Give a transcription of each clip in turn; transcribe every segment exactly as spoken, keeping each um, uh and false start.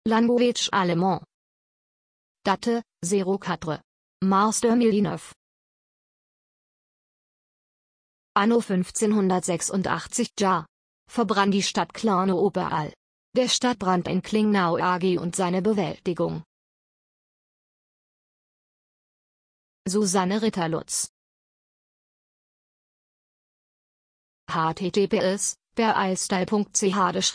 Language allemand. Date, zéro quatre. Mars deux mille neuf. Anno fünfzehnhundertsechsundachtzig. Jahr. Verbrannt die Stadt Klarno überall. Der Stadtbrand in Klingnau A G und seine Bewältigung. Susanne Ritterlutz. https bereistyle punkt ch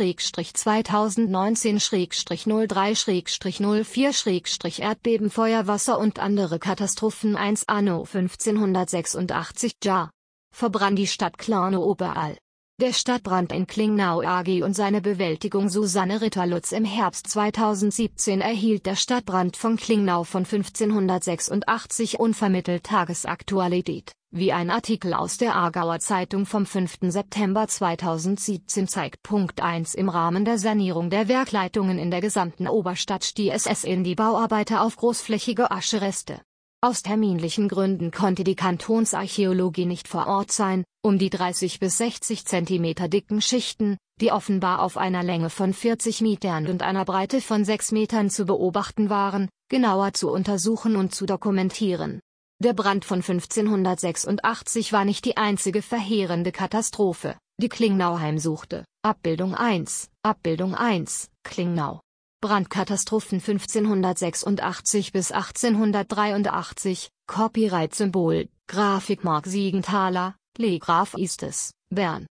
zweitausendneunzehn null drei null vier Erdbeben Feuerwasser und andere Katastrophen eins Anno fünfzehnhundertsechsundachtzig. Jahr. Verbrannt die Stadt Klarno überall. Der Stadtbrand in Klingnau A G und seine Bewältigung. Susanne Ritterlutz. Im Herbst zweitausendsiebzehn erhielt der Stadtbrand von Klingnau von fünfzehnhundertsechsundachtzig unvermittelt Tagesaktualität, wie ein Artikel aus der Aargauer Zeitung vom fünften September zweitausendsiebzehn zeigt. Punkt eins Im Rahmen der Sanierung der Werkleitungen in der gesamten Oberstadt stieß es in die Bauarbeiter auf großflächige Aschereste. Aus terminlichen Gründen konnte die Kantonsarchäologie nicht vor Ort sein, um die dreißig bis sechzig Zentimeter dicken Schichten, die offenbar auf einer Länge von vierzig Metern und einer Breite von sechs Metern zu beobachten waren, genauer zu untersuchen und zu dokumentieren. Der Brand von fünfzehnhundertsechsundachtzig war nicht die einzige verheerende Katastrophe, die Klingnau heimsuchte. Abbildung eins, Abbildung eins, Klingnau. Brandkatastrophen fünfzehnhundertsechsundachtzig bis achtzehnhundertdreiundachtzig, Copyright-Symbol, Grafik Mark Siegenthaler, Le Graf Istes, Bern.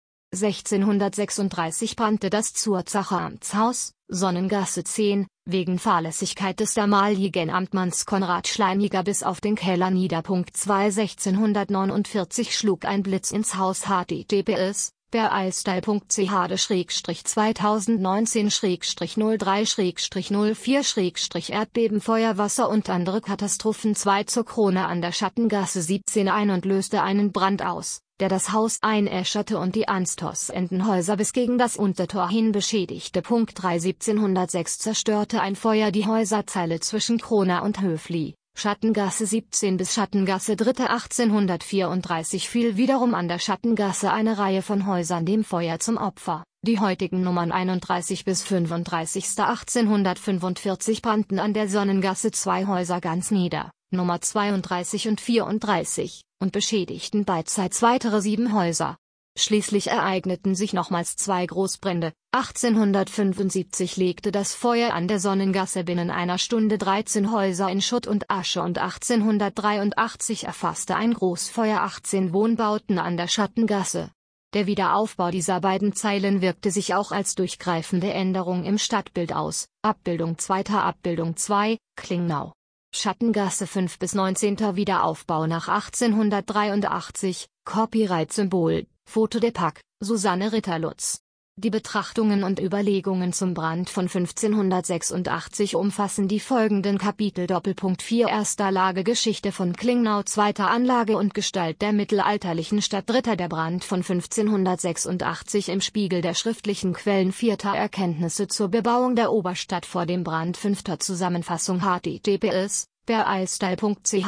sechzehnhundertsechsunddreißig brannte das Zurzacher Amtshaus, Sonnengasse zehn, wegen Fahrlässigkeit des damaligen Amtmanns Konrad Schleiniger bis auf den Keller nieder. zwei sechzehnhundertneunundvierzig schlug ein Blitz ins Haus. https bereistyle punkt ch zweitausendneunzehn null drei null vier Erdbeben Feuerwasser und andere Katastrophen. zwei Zur Krone an der Schattengasse siebzehn ein und löste einen Brand aus, der das Haus einäscherte und die Anstos-Entenhäuser bis gegen das Untertor hin beschädigte. Punkt drei siebzehnhundertsechs zerstörte ein Feuer die Häuserzeile zwischen Krone und Höfli, Schattengasse siebzehn bis Schattengasse dritte achtzehnhundertvierunddreißig fiel wiederum an der Schattengasse eine Reihe von Häusern dem Feuer zum Opfer. Die heutigen Nummern einunddreißig bis fünfunddreißig achtzehnhundertfünfundvierzig brannten an der Sonnengasse zwei Häuser ganz nieder, Nummer zweiunddreißig und vierunddreißig, und beschädigten beidseits weitere sieben Häuser. Schließlich ereigneten sich nochmals zwei Großbrände. achtzehnhundertfünfundsiebzig legte das Feuer an der Sonnengasse binnen einer Stunde dreizehn Häuser in Schutt und Asche und achtzehnhundertdreiundachtzig erfasste ein Großfeuer achtzehn Wohnbauten an der Schattengasse. Der Wiederaufbau dieser beiden Zeilen wirkte sich auch als durchgreifende Änderung im Stadtbild aus. Abbildung zweiter Abbildung zwei, Klingnau. Schattengasse fünf bis neunzehnter Wiederaufbau nach achtzehnhundertdreiundachtzig, Copyright-Symbol, Foto de Pack, Susanne Ritterlutz. Die Betrachtungen und Überlegungen zum Brand von fünfzehnhundertsechsundachtzig umfassen die folgenden Kapitel. Doppelpunkt vier Erster Lage Geschichte von Klingnau Zweiter Anlage und Gestalt der mittelalterlichen Stadt Dritter Der Brand von fünfzehnhundertsechsundachtzig im Spiegel der schriftlichen Quellen Vierter Erkenntnisse zur Bebauung der Oberstadt vor dem Brand Fünfter Zusammenfassung https bereistyle punkt ch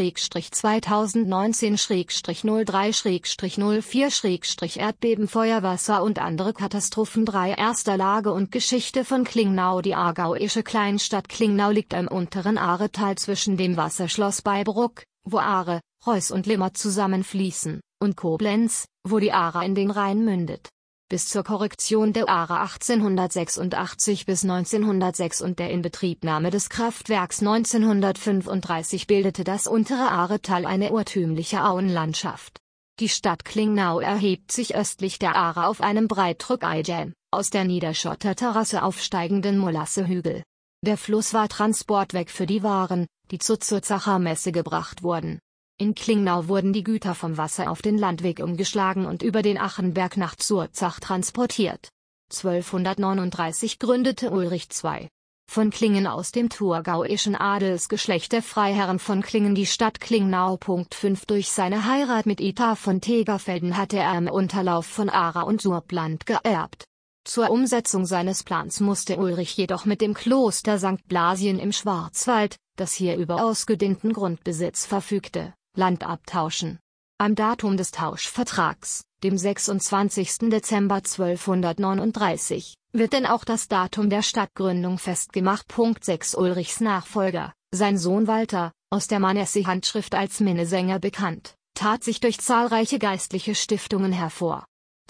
zweitausendneunzehn null drei null vier Erdbeben Feuerwasser und andere Katastrophen. drei Erster Lage und Geschichte von Klingnau. Die aargauische Kleinstadt Klingnau liegt im unteren Aaretal zwischen dem Wasserschloss bei Bruck, wo Aare, Reuss und Limmer zusammenfließen, und Koblenz, wo die Aare in den Rhein mündet. Bis zur Korrektion der Aare achtzehnhundertsechsundachtzig bis neunzehnhundertsechs und der Inbetriebnahme des Kraftwerks neunzehnhundertfünfunddreißig bildete das untere Aaretal eine urtümliche Auenlandschaft. Die Stadt Klingnau erhebt sich östlich der Aare auf einem Breitrückeidän, aus der Niederschotterterrasse aufsteigenden Molassehügel. Der Fluss war Transportweg für die Waren, die zur Zurzacher Messe gebracht wurden. In Klingnau wurden die Güter vom Wasser auf den Landweg umgeschlagen und über den Achenberg nach Zurzach transportiert. zwölfhundertneununddreißig gründete Ulrich der Zweite. von Klingen aus dem thurgauischen Adelsgeschlecht der Freiherren von Klingen die Stadt Klingnau. fünf Durch seine Heirat mit Ita von Tegerfelden hatte er im Unterlauf von Aare und Surpland geerbt. Zur Umsetzung seines Plans musste Ulrich jedoch mit dem Kloster Sankt Blasien im Schwarzwald, das hier über ausgedehnten Grundbesitz verfügte, Land abtauschen. Am Datum des Tauschvertrags, dem sechsundzwanzigsten Dezember zwölfhundertneununddreißig, Wird denn auch das Datum der Stadtgründung festgemacht? Punkt sechs Ulrichs Nachfolger, sein Sohn Walter, aus der Manesse-Handschrift als Minnesänger bekannt, tat sich durch zahlreiche geistliche Stiftungen hervor.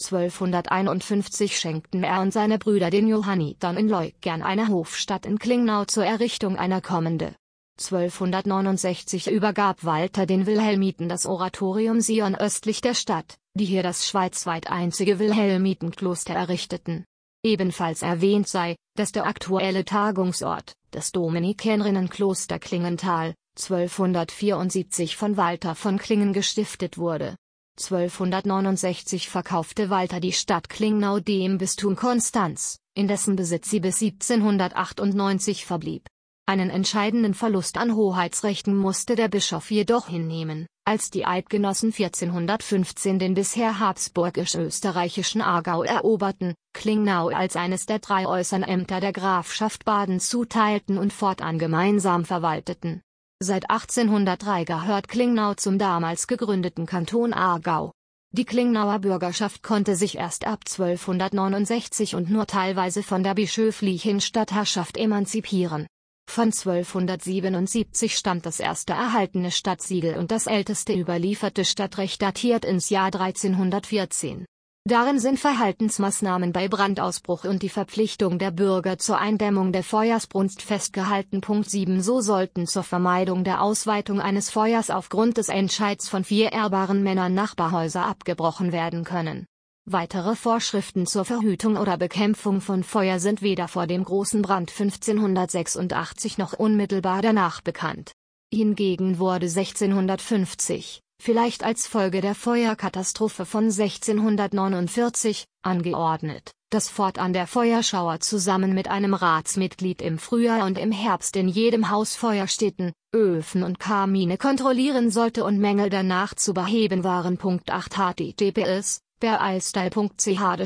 zwölfhunderteinundfünfzig schenkten er und seine Brüder den Johannitern in Leukern eine Hofstatt in Klingnau zur Errichtung einer Kommende. zwölfhundertneunundsechzig übergab Walter den Wilhelmiten das Oratorium Sion östlich der Stadt, die hier das schweizweit einzige Wilhelmitenkloster errichteten. Ebenfalls erwähnt sei, dass der aktuelle Tagungsort, das Dominikanerinnenkloster Klingenthal, zwölfhundertvierundsiebzig von Walter von Klingen gestiftet wurde. zwölfhundertneunundsechzig verkaufte Walter die Stadt Klingnau dem Bistum Konstanz, in dessen Besitz sie bis siebzehnhundertachtundneunzig verblieb. Einen entscheidenden Verlust an Hoheitsrechten musste der Bischof jedoch hinnehmen, als die Eidgenossen vierzehnhundertfünfzehn den bisher habsburgisch-österreichischen Aargau eroberten, Klingnau als eines der drei äußeren Ämter der Grafschaft Baden zuteilten und fortan gemeinsam verwalteten. Seit achtzehnhundertdrei gehört Klingnau zum damals gegründeten Kanton Aargau. Die Klingnauer Bürgerschaft konnte sich erst ab zwölfhundertneunundsechzig und nur teilweise von der bischöflichen Stadtherrschaft emanzipieren. Von zwölfhundertsiebenundsiebzig stammt das erste erhaltene Stadtsiegel und das älteste überlieferte Stadtrecht datiert ins Jahr dreizehnhundertvierzehn. Darin sind Verhaltensmaßnahmen bei Brandausbruch und die Verpflichtung der Bürger zur Eindämmung der Feuersbrunst festgehalten. Punkt sieben So sollten zur Vermeidung der Ausweitung eines Feuers aufgrund des Entscheids von vier ehrbaren Männern Nachbarhäuser abgebrochen werden können. Weitere Vorschriften zur Verhütung oder Bekämpfung von Feuer sind weder vor dem großen Brand fünfzehnhundertsechsundachtzig noch unmittelbar danach bekannt. Hingegen wurde sechzehnhundertfünfzig, vielleicht als Folge der Feuerkatastrophe von sechzehnhundertneunundvierzig, angeordnet, dass fortan der Feuerschauer zusammen mit einem Ratsmitglied im Frühjahr und im Herbst in jedem Haus Feuerstätten, Öfen und Kamine kontrollieren sollte und Mängel danach zu beheben waren. Punkt acht H T T P S bereistyle punkt c h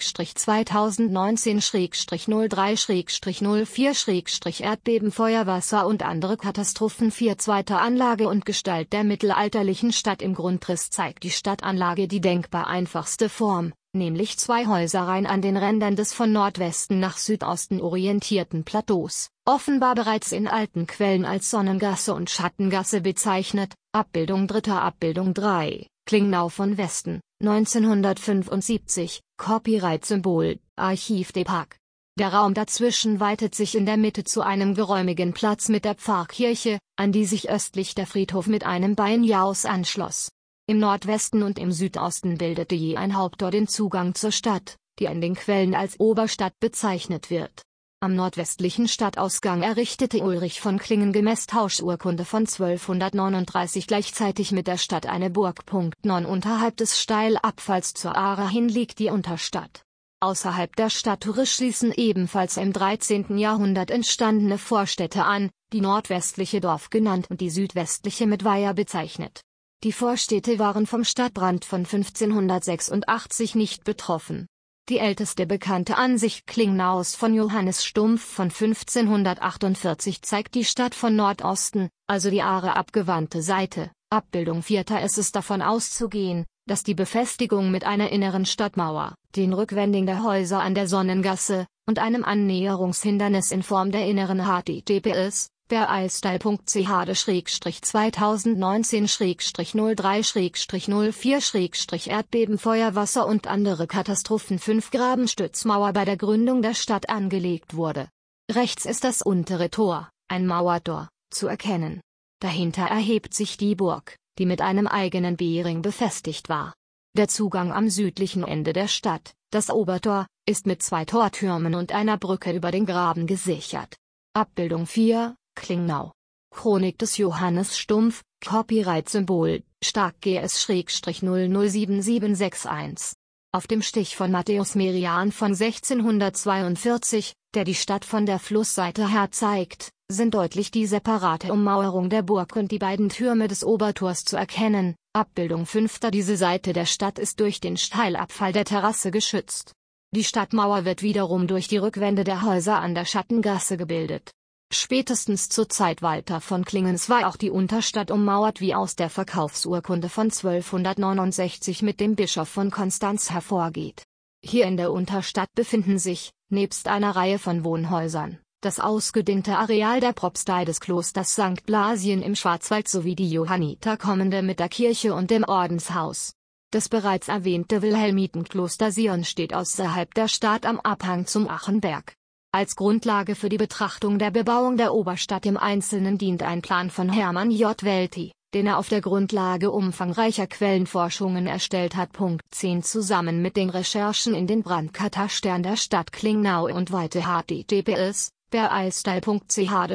zweitausendneunzehn null drei null vier Erdbeben Feuerwasser und andere Katastrophen vier Zweite Anlage und Gestalt der mittelalterlichen Stadt. Im Grundriss zeigt die Stadtanlage die denkbar einfachste Form, nämlich zwei Häuserreihen an den Rändern des von Nordwesten nach Südosten orientierten Plateaus, offenbar bereits in alten Quellen als Sonnengasse und Schattengasse bezeichnet. Abbildung dritter Abbildung drei, Klingnau von Westen, neunzehnhundertfünfundsiebzig, Copyright-Symbol, Archiv de Parc. Der Raum dazwischen weitet sich in der Mitte zu einem geräumigen Platz mit der Pfarrkirche, an die sich östlich der Friedhof mit einem Beinjaus anschloss. Im Nordwesten und im Südosten bildete je ein Haupttor den Zugang zur Stadt, die in den Quellen als Oberstadt bezeichnet wird. Am nordwestlichen Stadtausgang errichtete Ulrich von Klingen gemäß Tauschurkunde von zwölfhundertneununddreißig gleichzeitig mit der Stadt eine Burg. neun Unterhalb des Steilabfalls zur Aare hin liegt die Unterstadt. Außerhalb der Stadttore schließen ebenfalls im dreizehnten Jahrhundert entstandene Vorstädte an, die nordwestliche Dorf genannt und die südwestliche mit Weiher bezeichnet. Die Vorstädte waren vom Stadtbrand von fünfzehnhundertsechsundachtzig nicht betroffen. Die älteste bekannte Ansicht Klingnaus von Johannes Stumpf von fünfzehnhundertachtundvierzig zeigt die Stadt von Nordosten, also die Aare abgewandte Seite. Abbildung vierter Es ist davon auszugehen, dass die Befestigung mit einer inneren Stadtmauer, den Rückwändigen der Häuser an der Sonnengasse und einem Annäherungshindernis in Form der inneren H T T P S bereistyle punkt c h zweitausendneunzehn null drei null vier Erdbeben Feuerwasser und andere Katastrophen fünf Grabenstützmauer bei der Gründung der Stadt angelegt wurde. Rechts ist das untere Tor, ein Mauertor, zu erkennen. Dahinter erhebt sich die Burg, die mit einem eigenen B-Ring befestigt war. Der Zugang am südlichen Ende der Stadt, das Obertor, ist mit zwei Tortürmen und einer Brücke über den Graben gesichert. Abbildung vier, Klingnau. Chronik des Johannes Stumpf, Copyright-Symbol, Stark G S null null sieben sieben sechs eins. Auf dem Stich von Matthäus Merian von sechzehnhundertzweiundvierzig, der die Stadt von der Flussseite her zeigt, sind deutlich die separate Ummauerung der Burg und die beiden Türme des Obertors zu erkennen. Abbildung fünfter Diese Seite der Stadt ist durch den Steilabfall der Terrasse geschützt. Die Stadtmauer wird wiederum durch die Rückwände der Häuser an der Schattengasse gebildet. Spätestens zur Zeit Walter von Klingens war auch die Unterstadt ummauert, wie aus der Verkaufsurkunde von zwölfhundertneunundsechzig mit dem Bischof von Konstanz hervorgeht. Hier in der Unterstadt befinden sich, Nebst einer Reihe von Wohnhäusern, das ausgedehnte Areal der Propstei des Klosters Sankt Blasien im Schwarzwald sowie die Johanniterkommende mit der Kirche und dem Ordenshaus. Das bereits erwähnte Wilhelmitenkloster Sion steht außerhalb der Stadt am Abhang zum Achenberg. Als Grundlage für die Betrachtung der Bebauung der Oberstadt im Einzelnen dient ein Plan von Hermann J. Welti, den er auf der Grundlage umfangreicher Quellenforschungen erstellt hat. Punkt zehn Zusammen mit den Recherchen in den Brandkatastern der Stadt Klingnau und Weite H T T P S bereistyle punkt c h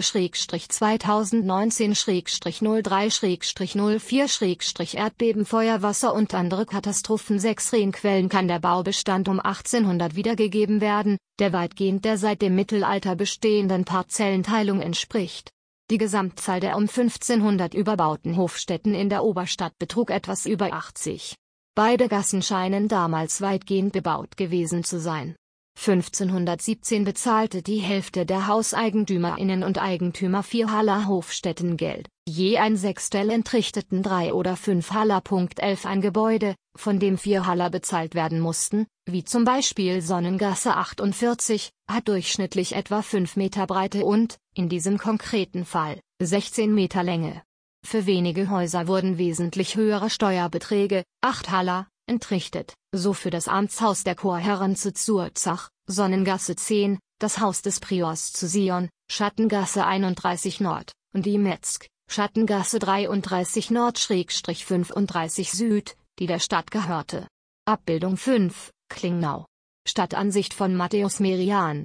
zweitausendneunzehn null drei null vier Erdbeben Feuerwasser und andere Katastrophen. Sechs Rhenquellen kann der Baubestand um achtzehnhundert wiedergegeben werden, der weitgehend der seit dem Mittelalter bestehenden Parzellenteilung entspricht. Die Gesamtzahl der um fünfzehnhundert überbauten Hofstätten in der Oberstadt betrug etwas über achtzig. Beide Gassen scheinen damals weitgehend bebaut gewesen zu sein. fünfzehnhundertsiebzehn bezahlte die Hälfte der HauseigentümerInnen und Eigentümer vier Haller Hofstättengeld, je ein Sechstel entrichteten drei oder fünf Haller. Punkt elf Ein Gebäude, von dem vier Haller bezahlt werden mussten, wie zum Beispiel Sonnengasse achtundvierzig, hat durchschnittlich etwa fünf Meter Breite und, in diesem konkreten Fall, sechzehn Meter Länge. Für wenige Häuser wurden wesentlich höhere Steuerbeträge, acht Haller, entrichtet, so für das Amtshaus der Chorherren zu Zurzach, Sonnengasse zehn, das Haus des Priors zu Sion, Schattengasse einunddreißig Nord, und die Metzg, Schattengasse dreiunddreißig Nord-fünfunddreißig Süd, die der Stadt gehörte. Abbildung fünf, Klingnau. Stadtansicht von Matthäus Merian,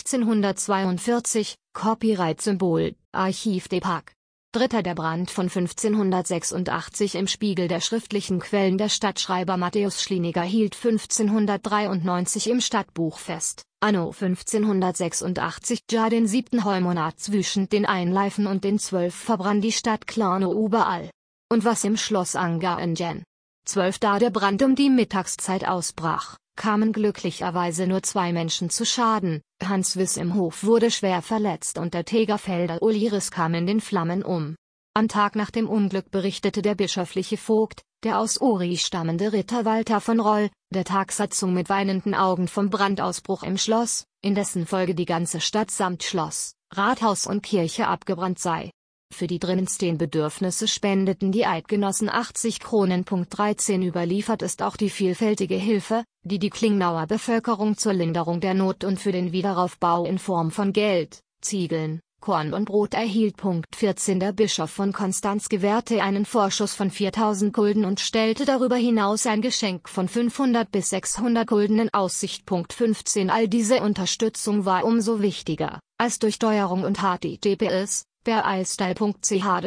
sechzehnhundertzweiundvierzig, Copyright-Symbol, Archiv de Pack. Dritter Der Brand von fünfzehnhundertsechsundachtzig im Spiegel der schriftlichen Quellen. Der Stadtschreiber Matthäus Schliniger hielt fünfzehnhundertdreiundneunzig im Stadtbuch fest, anno fünfzehnhundertsechsundachtzig ja den siebten Heumonat zwischen den Einleifen und den zwölf verbrann die Stadt Klarno überall. Und was im Schloss Angaengen. zwölf Da der Brand um die Mittagszeit ausbrach, kamen glücklicherweise nur zwei Menschen zu Schaden. Hans Wiss im Hof wurde schwer verletzt und der Tegerfelder Uliris kam in den Flammen um. Am Tag nach dem Unglück berichtete der bischöfliche Vogt, der aus Uri stammende Ritter Walter von Roll, der Tagsatzung mit weinenden Augen vom Brandausbruch im Schloss, in dessen Folge die ganze Stadt samt Schloss, Rathaus und Kirche abgebrannt sei. Für die dringendsten Bedürfnisse spendeten die Eidgenossen achtzig Kronen. Punkt dreizehn Überliefert ist auch die vielfältige Hilfe, die die Klingnauer Bevölkerung zur Linderung der Not und für den Wiederaufbau in Form von Geld, Ziegeln, Korn und Brot erhielt. Punkt vierzehn Der Bischof von Konstanz gewährte einen Vorschuss von viertausend Gulden und stellte darüber hinaus ein Geschenk von fünfhundert bis sechshundert Gulden in Aussicht. Punkt fünfzehn All diese Unterstützung war umso wichtiger, als durch Steuerung und H T T P S bereistyle punkt c h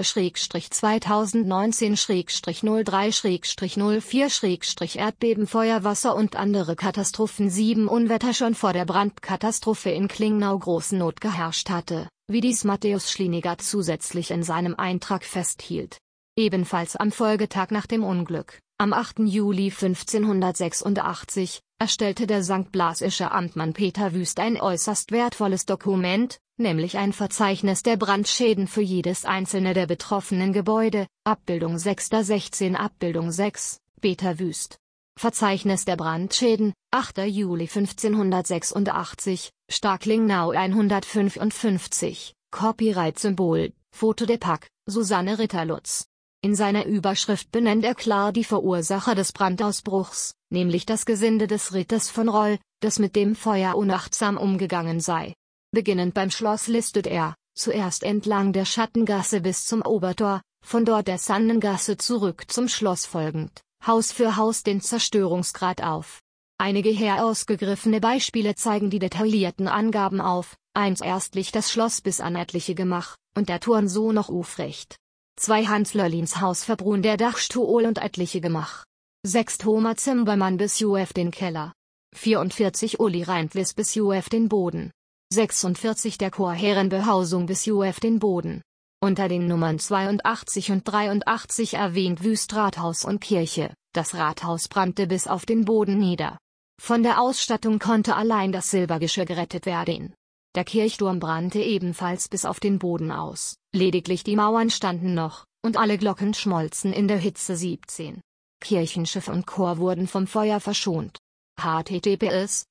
zweitausendneunzehn null drei null vier Erdbeben Feuerwasser und andere Katastrophen sieben Unwetter schon vor der Brandkatastrophe in Klingnau große Not geherrscht hatte, wie dies Matthäus Schliniger zusätzlich in seinem Eintrag festhielt. Ebenfalls am Folgetag nach dem Unglück, am achten Juli fünfzehnhundertsechsundachtzig, erstellte der Sankt Blasische Amtmann Peter Wüst ein äußerst wertvolles Dokument, nämlich ein Verzeichnis der Brandschäden für jedes einzelne der betroffenen Gebäude, Abbildung sechs Da sechzehn Abbildung sechs, Peter Wüst. Verzeichnis der Brandschäden, achter Juli fünfzehnhundertsechsundachtzig, Stadt Klingnau hundertfünfundfünfzig, Copyright-Symbol, Foto de Pack, Susanne Ritterlutz. In seiner Überschrift benennt er klar die Verursacher des Brandausbruchs, nämlich das Gesinde des Ritters von Roll, das mit dem Feuer unachtsam umgegangen sei. Beginnend beim Schloss listet er, zuerst entlang der Schattengasse bis zum Obertor, von dort der Sannengasse zurück zum Schloss folgend, Haus für Haus den Zerstörungsgrad auf. Einige herausgegriffene Beispiele zeigen die detaillierten Angaben auf: eins Erstlich das Schloss bis an etliche Gemach, und der Turm so noch aufrecht. zwei Hans Lörlins Haus verbrunnen der Dachstuhl und etliche Gemach. sechs Thomas Zimmermann bis Uf den Keller. vierundvierzig Uli Reintlis bis Uf den Boden. sechsundvierzig der Chorherrenbehausung bis Uf den Boden. Unter den Nummern zweiundachtzig und dreiundachtzig erwähnt Wüst Rathaus und Kirche. Das Rathaus brannte bis auf den Boden nieder. Von der Ausstattung konnte allein das Silbergeschirr gerettet werden. Der Kirchturm brannte ebenfalls bis auf den Boden aus, lediglich die Mauern standen noch, und alle Glocken schmolzen in der Hitze. siebzehn Kirchenschiff und Chor wurden vom Feuer verschont. H T T P S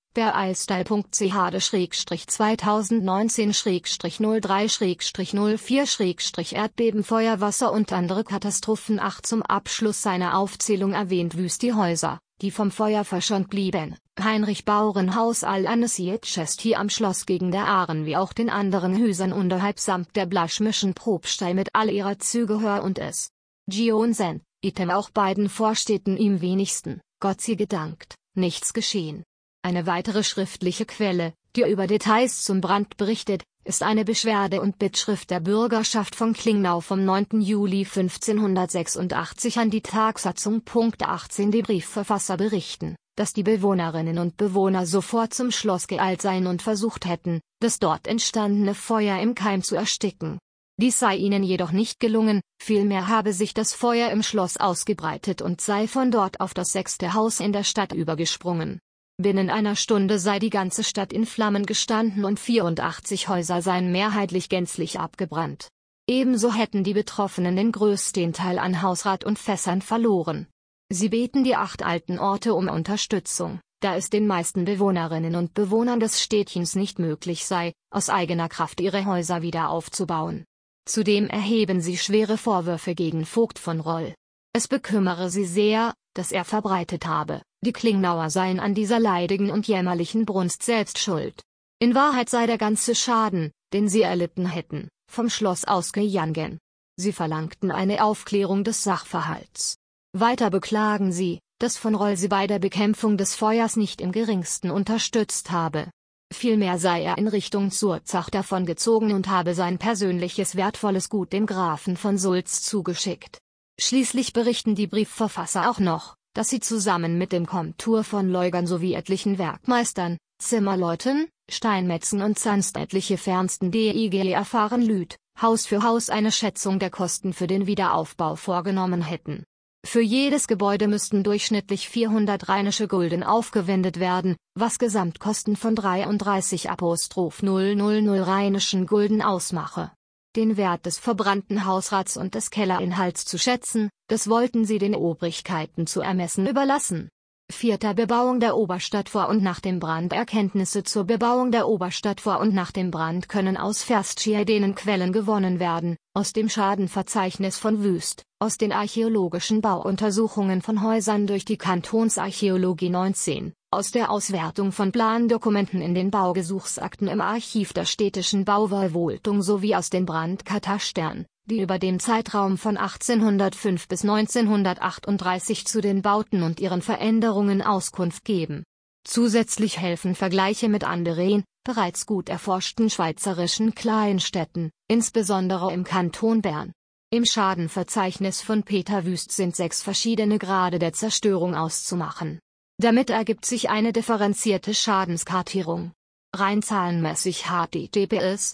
bereistyle.ch-zweitausendneunzehn null drei null vier Erdbeben Feuerwasser und andere Katastrophen. Ach, zum Abschluss seiner Aufzählung erwähnt Wüst die Häuser, die vom Feuer verschont blieben. Heinrich Bauernhaus Al-Anasiet-Chesti am Schloss gegen der Aaren wie auch den anderen Häusern unterhalb samt der Blaschmischen Propstei mit all ihrer Zugehör und es. Gionsen, item auch beiden Vorstädten ihm wenigsten, Gott sei gedankt, nichts geschehen. Eine weitere schriftliche Quelle, die über Details zum Brand berichtet, ist eine Beschwerde- und Bittschrift der Bürgerschaft von Klingnau vom neunten Juli fünfzehnhundertsechsundachtzig an die Tagsatzung. achtzehn Die Briefverfasser berichten, dass die Bewohnerinnen und Bewohner sofort zum Schloss geeilt seien und versucht hätten, das dort entstandene Feuer im Keim zu ersticken. Dies sei ihnen jedoch nicht gelungen, vielmehr habe sich das Feuer im Schloss ausgebreitet und sei von dort auf das sechste Haus in der Stadt übergesprungen. Binnen einer Stunde sei die ganze Stadt in Flammen gestanden und vierundachtzig Häuser seien mehrheitlich gänzlich abgebrannt. Ebenso hätten die Betroffenen den größten Teil an Hausrat und Fässern verloren. Sie beten die acht alten Orte um Unterstützung, da es den meisten Bewohnerinnen und Bewohnern des Städtchens nicht möglich sei, aus eigener Kraft ihre Häuser wieder aufzubauen. Zudem erheben sie schwere Vorwürfe gegen Vogt von Roll. Es bekümmere sie sehr, dass er verbreitet habe, die Klingnauer seien an dieser leidigen und jämmerlichen Brunst selbst schuld. In Wahrheit sei der ganze Schaden, den sie erlitten hätten, vom Schloss ausgegangen. Sie verlangten eine Aufklärung des Sachverhalts. Weiter beklagen sie, dass von Roll sie bei der Bekämpfung des Feuers nicht im geringsten unterstützt habe. Vielmehr sei er in Richtung Zurzach davongezogen und habe sein persönliches wertvolles Gut dem Grafen von Sulz zugeschickt. Schließlich berichten die Briefverfasser auch noch, dass sie zusammen mit dem Komtur von Leugern sowie etlichen Werkmeistern, Zimmerleuten, Steinmetzen und sonst etliche fernsten D I G erfahren lüd, Haus für Haus eine Schätzung der Kosten für den Wiederaufbau vorgenommen hätten. Für jedes Gebäude müssten durchschnittlich vierhundert rheinische Gulden aufgewendet werden, was Gesamtkosten von dreiunddreißig null null null rheinischen Gulden ausmache. Den Wert des verbrannten Hausrats und des Kellerinhalts zu schätzen, das wollten sie den Obrigkeiten zu ermessen überlassen. Vierter Bebauung der Oberstadt vor und nach dem Brand. Erkenntnisse zur Bebauung der Oberstadt vor und nach dem Brand können aus verschiedenen Quellen gewonnen werden, aus dem Schadenverzeichnis von Wüst, aus den archäologischen Bauuntersuchungen von Häusern durch die Kantonsarchäologie neunzehn, aus der Auswertung von Plandokumenten in den Baugesuchsakten im Archiv der städtischen Bauverwaltung sowie aus den Brandkatastern, die über den Zeitraum von achtzehnhundertfünf bis neunzehnhundertachtunddreißig zu den Bauten und ihren Veränderungen Auskunft geben. Zusätzlich helfen Vergleiche mit anderen, bereits gut erforschten schweizerischen Kleinstädten, insbesondere im Kanton Bern. Im Schadenverzeichnis von Peter Wüst sind sechs verschiedene Grade der Zerstörung auszumachen. Damit ergibt sich eine differenzierte Schadenskartierung. Rein zahlenmäßig H T T P S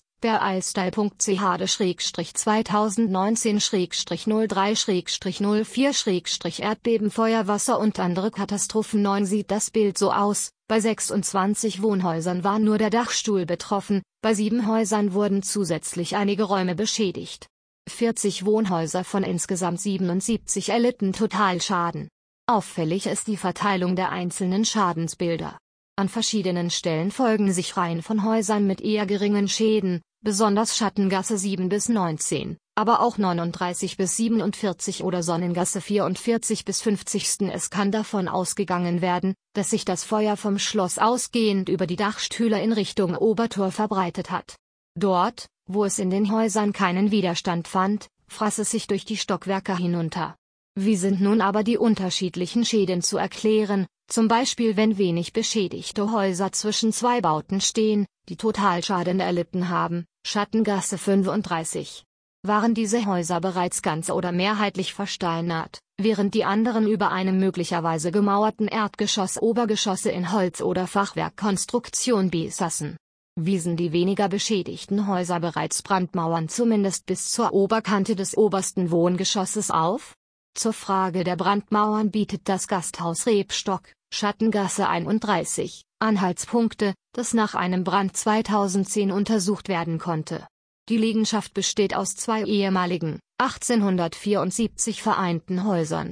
bereistyle.ch-zweitausendneunzehn null drei null vier Erdbeben Feuerwasser und andere Katastrophen. Neun Sieht das Bild so aus: Bei sechsundzwanzig Wohnhäusern war nur der Dachstuhl betroffen, bei sieben Häusern wurden zusätzlich einige Räume beschädigt. vierzig Wohnhäuser von insgesamt siebenundsiebzig erlitten Totalschaden. Auffällig ist die Verteilung der einzelnen Schadensbilder. An verschiedenen Stellen folgen sich Reihen von Häusern mit eher geringen Schäden, besonders Schattengasse sieben bis neunzehn, aber auch neununddreißig bis siebenundvierzig oder Sonnengasse vierundvierzig bis fünfzig. Es kann davon ausgegangen werden, dass sich das Feuer vom Schloss ausgehend über die Dachstühle in Richtung Obertor verbreitet hat. Dort, wo es in den Häusern keinen Widerstand fand, fraß es sich durch die Stockwerke hinunter. Wie sind nun aber die unterschiedlichen Schäden zu erklären, zum Beispiel wenn wenig beschädigte Häuser zwischen zwei Bauten stehen, die Totalschaden erlitten haben? Schattengasse fünfunddreißig. Waren diese Häuser bereits ganz oder mehrheitlich versteinert, während die anderen über einem möglicherweise gemauerten Erdgeschoss Obergeschosse in Holz- oder Fachwerkkonstruktion besaßen? Wiesen die weniger beschädigten Häuser bereits Brandmauern zumindest bis zur Oberkante des obersten Wohngeschosses auf? Zur Frage der Brandmauern bietet das Gasthaus Rebstock, Schattengasse einunddreißig, Anhaltspunkte, das nach einem Brand zweitausendzehn untersucht werden konnte. Die Liegenschaft besteht aus zwei ehemaligen, achtzehnhundertvierundsiebzig vereinten Häusern.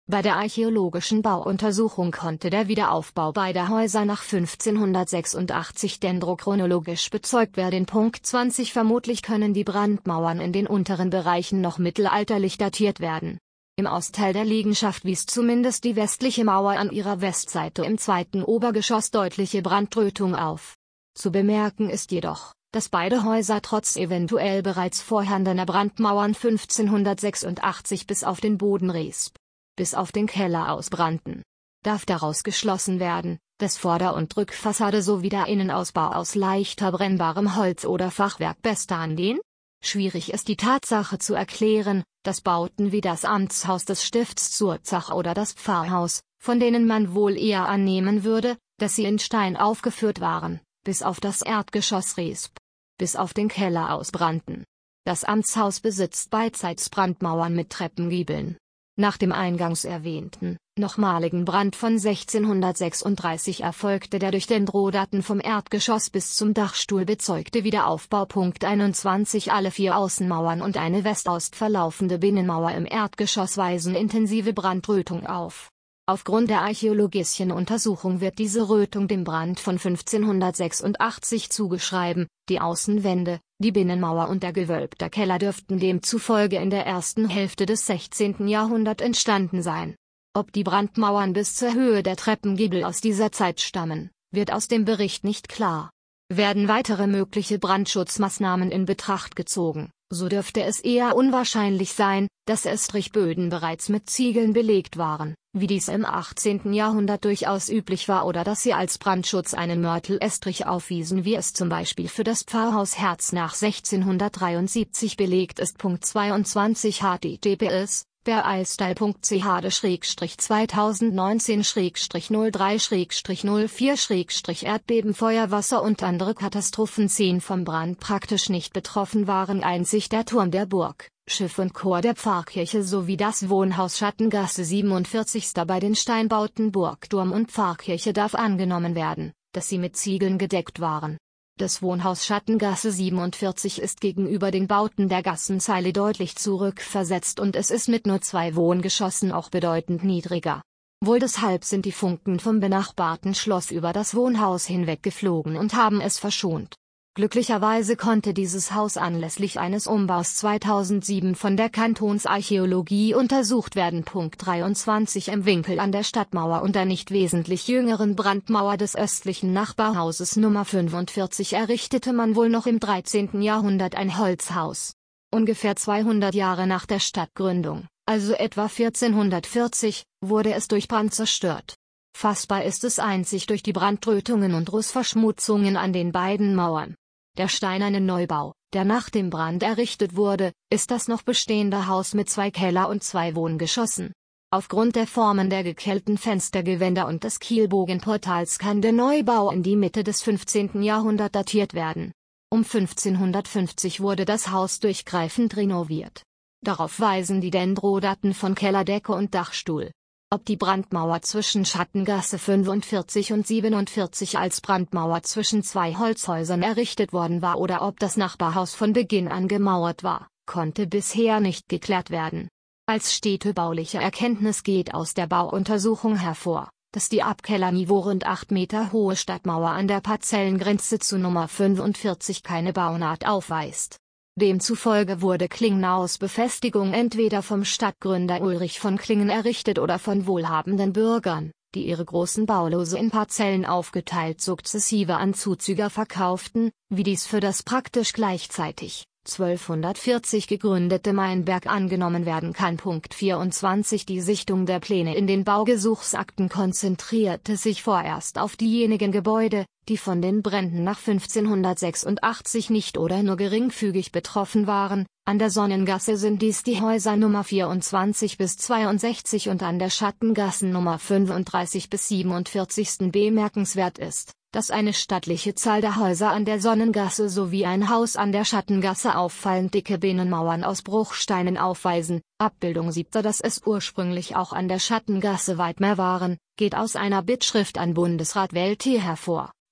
Bei der archäologischen Bauuntersuchung konnte der Wiederaufbau beider Häuser nach fünfzehnhundertsechsundachtzig dendrochronologisch bezeugt werden. Punkt zwanzig Vermutlich können die Brandmauern in den unteren Bereichen noch mittelalterlich datiert werden. Im Ostteil der Liegenschaft wies zumindest die westliche Mauer an ihrer Westseite im zweiten Obergeschoss deutliche Brandrötung auf. Zu bemerken ist jedoch, dass beide Häuser trotz eventuell bereits vorhandener Brandmauern fünfzehnhundertsechsundachtzig bis auf den Bodenriss, bis auf den Keller ausbrannten. Darf daraus geschlossen werden, dass Vorder- und Rückfassade sowie der Innenausbau aus leichter brennbarem Holz oder Fachwerk bestanden? Schwierig ist die Tatsache zu erklären, dass Bauten wie das Amtshaus des Stifts Zurzach oder das Pfarrhaus, von denen man wohl eher annehmen würde, dass sie in Stein aufgeführt waren, bis auf das Erdgeschoss riss, bis auf den Keller ausbrannten. Das Amtshaus besitzt beidseits Brandmauern mit Treppengiebeln. Nach dem eingangs erwähnten, nochmaligen Brand von sechzehnhundertsechsunddreißig erfolgte der durch Dendrodaten vom Erdgeschoss bis zum Dachstuhl bezeugte Wiederaufbau. Punkt einundzwanzig Alle vier Außenmauern und eine West-Ost verlaufende Binnenmauer im Erdgeschoss weisen intensive Brandrötung auf. Aufgrund der archäologischen Untersuchung wird diese Rötung dem Brand von fünfzehnhundertsechsundachtzig zugeschreiben. Die Außenwände, die Binnenmauer und der gewölbte Keller dürften demzufolge in der ersten Hälfte des sechzehnten Jahrhunderts entstanden sein. Ob die Brandmauern bis zur Höhe der Treppengiebel aus dieser Zeit stammen, wird aus dem Bericht nicht klar. Werden weitere mögliche Brandschutzmaßnahmen in Betracht gezogen, so dürfte es eher unwahrscheinlich sein, dass Estrichböden bereits mit Ziegeln belegt waren, wie dies im achtzehnten Jahrhundert durchaus üblich war, oder dass sie als Brandschutz einen Mörtelestrich aufwiesen, wie es zum Beispiel für das Pfarrhaus Herz nach sechzehnhundertdreiundsiebzig belegt ist. Punkt zweiundzwanzig H T T P S bereilstyle punkt c h d zweitausendneunzehn null drei null vier Erdbeben Feuerwasser und andere Katastrophen zehn vom Brand praktisch nicht betroffen waren. Einzig der Turm der Burg, Schiff und Chor der Pfarrkirche sowie das Wohnhaus Schattengasse siebenundvierzig. Bei den Steinbauten Burgturm und Pfarrkirche darf angenommen werden, dass sie mit Ziegeln gedeckt waren. Das Wohnhaus Schattengasse siebenundvierzig ist gegenüber den Bauten der Gassenzeile deutlich zurückversetzt und es ist mit nur zwei Wohngeschossen auch bedeutend niedriger. Wohl deshalb sind die Funken vom benachbarten Schloss über das Wohnhaus hinweg geflogen und haben es verschont. Glücklicherweise konnte dieses Haus anlässlich eines Umbaus zweitausendsieben von der Kantonsarchäologie untersucht werden. Punkt dreiundzwanzig Im Winkel an der Stadtmauer und der nicht wesentlich jüngeren Brandmauer des östlichen Nachbarhauses Nummer fünfundvierzig errichtete man wohl noch im dreizehnten Jahrhundert ein Holzhaus. Ungefähr zweihundert Jahre nach der Stadtgründung, also etwa vierzehnhundertvierzig, wurde es durch Brand zerstört. Fassbar ist es einzig durch die Brandrötungen und Rußverschmutzungen an den beiden Mauern. Der steinerne Neubau, der nach dem Brand errichtet wurde, ist das noch bestehende Haus mit zwei Keller und zwei Wohngeschossen. Aufgrund der Formen der gekellten Fenstergewänder und des Kielbogenportals kann der Neubau in die Mitte des fünfzehnten Jahrhunderts datiert werden. Um fünfzehnhundertfünfzig wurde das Haus durchgreifend renoviert. Darauf weisen die Dendrodaten von Kellerdecke und Dachstuhl. Ob die Brandmauer zwischen Schattengasse fünfundvierzig und siebenundvierzig als Brandmauer zwischen zwei Holzhäusern errichtet worden war oder ob das Nachbarhaus von Beginn an gemauert war, konnte bisher nicht geklärt werden. Als städtebauliche Erkenntnis geht aus der Bauuntersuchung hervor, dass die ab Kellerniveau rund acht Meter hohe Stadtmauer an der Parzellengrenze zu Nummer fünfundvierzig keine Baunaht aufweist. Demzufolge wurde Klingenaus Befestigung entweder vom Stadtgründer Ulrich von Klingen errichtet oder von wohlhabenden Bürgern, die ihre großen Baulose in Parzellen aufgeteilt sukzessive an Zuzüger verkauften, wie dies für das praktisch gleichzeitig zwölfhundertvierzig gegründete Meinberg angenommen werden kann. Punkt vierundzwanzig Die Sichtung der Pläne in den Baugesuchsakten konzentrierte sich vorerst auf diejenigen Gebäude, die von den Bränden nach fünfzehnhundertsechsundachtzig nicht oder nur geringfügig betroffen waren. An der Sonnengasse sind dies die Häuser Nummer vierundzwanzig bis zweiundsechzig und an der Schattengassen Nummer fünfunddreißig bis siebenundvierzig. Bemerkenswert ist, dass eine stattliche Zahl der Häuser an der Sonnengasse sowie ein Haus an der Schattengasse auffallend dicke Binnenmauern aus Bruchsteinen aufweisen. Abbildung siebter Dass es ursprünglich auch an der Schattengasse weit mehr waren, geht aus einer Bittschrift an Bundesrat Welti hervor.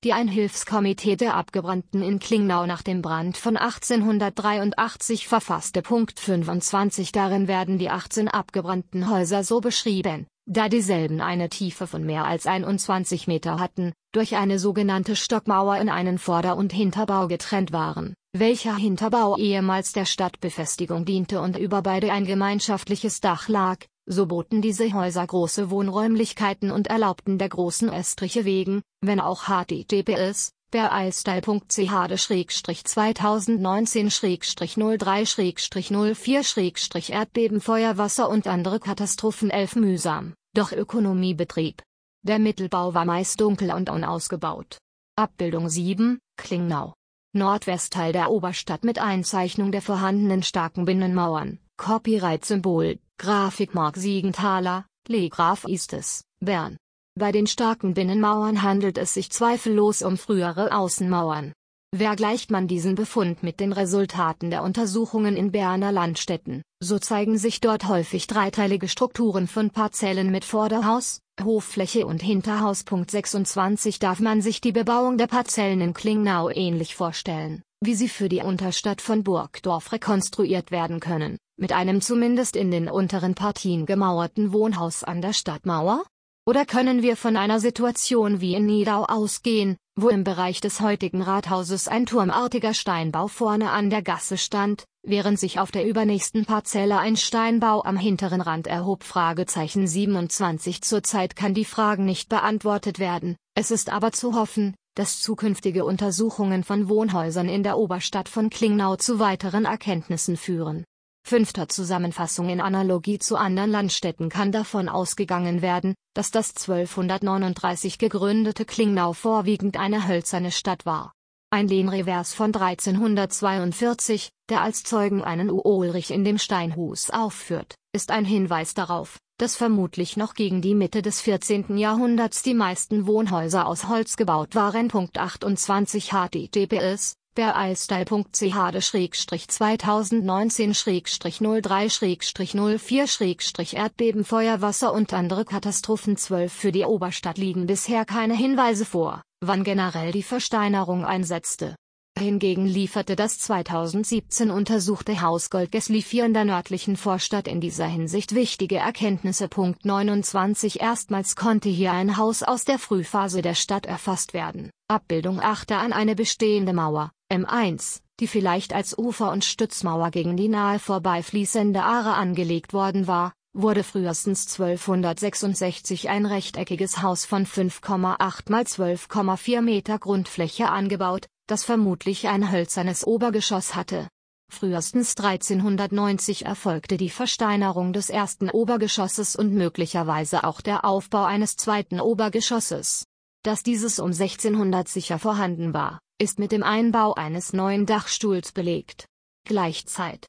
die ein Hilfskomitee der Abgebrannten in Klingnau nach dem Brand von achtzehnhundertdreiundachtzig verfasste. Punkt fünfundzwanzig Darin werden die achtzehn abgebrannten Häuser so beschrieben, da dieselben eine Tiefe von mehr als einundzwanzig Meter hatten, durch eine sogenannte Stockmauer in einen Vorder- und Hinterbau getrennt waren, welcher Hinterbau ehemals der Stadtbefestigung diente und über beide ein gemeinschaftliches Dach lag. So boten diese Häuser große Wohnräumlichkeiten und erlaubten der großen Östriche wegen, wenn auch H T T P S, bereistyle punkt c h zweitausendneunzehn null drei null vier Erdbeben Feuerwasser und andere Katastrophen elf mühsam, doch Ökonomiebetrieb. Der Mittelbau war meist dunkel und unausgebaut. Abbildung sieben, Klingnau. Nordwestteil der Oberstadt mit Einzeichnung der vorhandenen starken Binnenmauern, Copyright-Symbol, Grafik Marc Siegenthaler, Le Graf Istes, Bern. Bei den starken Binnenmauern handelt es sich zweifellos um frühere Außenmauern. Vergleicht man diesen Befund mit den Resultaten der Untersuchungen in Berner Landstädten, so zeigen sich dort häufig dreiteilige Strukturen von Parzellen mit Vorderhaus, Hoffläche und Hinterhaus. Punkt sechsundzwanzig Darf man sich die Bebauung der Parzellen in Klingnau ähnlich vorstellen, wie sie für die Unterstadt von Burgdorf rekonstruiert werden können, mit einem zumindest in den unteren Partien gemauerten Wohnhaus an der Stadtmauer? Oder können wir von einer Situation wie in Nidau ausgehen, wo im Bereich des heutigen Rathauses ein turmartiger Steinbau vorne an der Gasse stand, während sich auf der übernächsten Parzelle ein Steinbau am hinteren Rand erhob? Fragezeichen siebenundzwanzig Zurzeit kann die Frage nicht beantwortet werden, es ist aber zu hoffen, dass zukünftige Untersuchungen von Wohnhäusern in der Oberstadt von Klingnau zu weiteren Erkenntnissen führen. Fünfter Zusammenfassung In Analogie zu anderen Landstädten kann davon ausgegangen werden, dass das zwölfhundertneununddreißig gegründete Klingnau vorwiegend eine hölzerne Stadt war. Ein Lehnrevers von dreizehnhundertzweiundvierzig, der als Zeugen einen U. Ulrich in dem Steinhus aufführt, ist ein Hinweis darauf, dass vermutlich noch gegen die Mitte des vierzehnten Jahrhunderts die meisten Wohnhäuser aus Holz gebaut waren. Punkt achtundzwanzig H T T P S bereistyle punkt c h zweitausendneunzehn null drei null vier Erdbeben Feuerwasser und andere Katastrophen zwölf Für die Oberstadt liegen bisher keine Hinweise vor, wann generell die Versteinerung einsetzte. Hingegen lieferte das zweitausendsiebzehn untersuchte Haus Goldgeslivier in der nördlichen Vorstadt in dieser Hinsicht wichtige Erkenntnisse. Punkt neunundzwanzig Erstmals konnte hier ein Haus aus der Frühphase der Stadt erfasst werden. Abbildung acht an eine bestehende Mauer, M eins, die vielleicht als Ufer- und Stützmauer gegen die nahe vorbeifließende Aare angelegt worden war, wurde frühestens zwölfhundertsechsundsechzig ein rechteckiges Haus von fünf Komma acht mal zwölf Komma vier Meter Grundfläche angebaut, das vermutlich ein hölzernes Obergeschoss hatte. Frühestens dreizehnhundertneunzig erfolgte die Versteinerung des ersten Obergeschosses und möglicherweise auch der Aufbau eines zweiten Obergeschosses. Dass dieses um sechzehnhundert sicher vorhanden war, ist mit dem Einbau eines neuen Dachstuhls belegt. Gleichzeit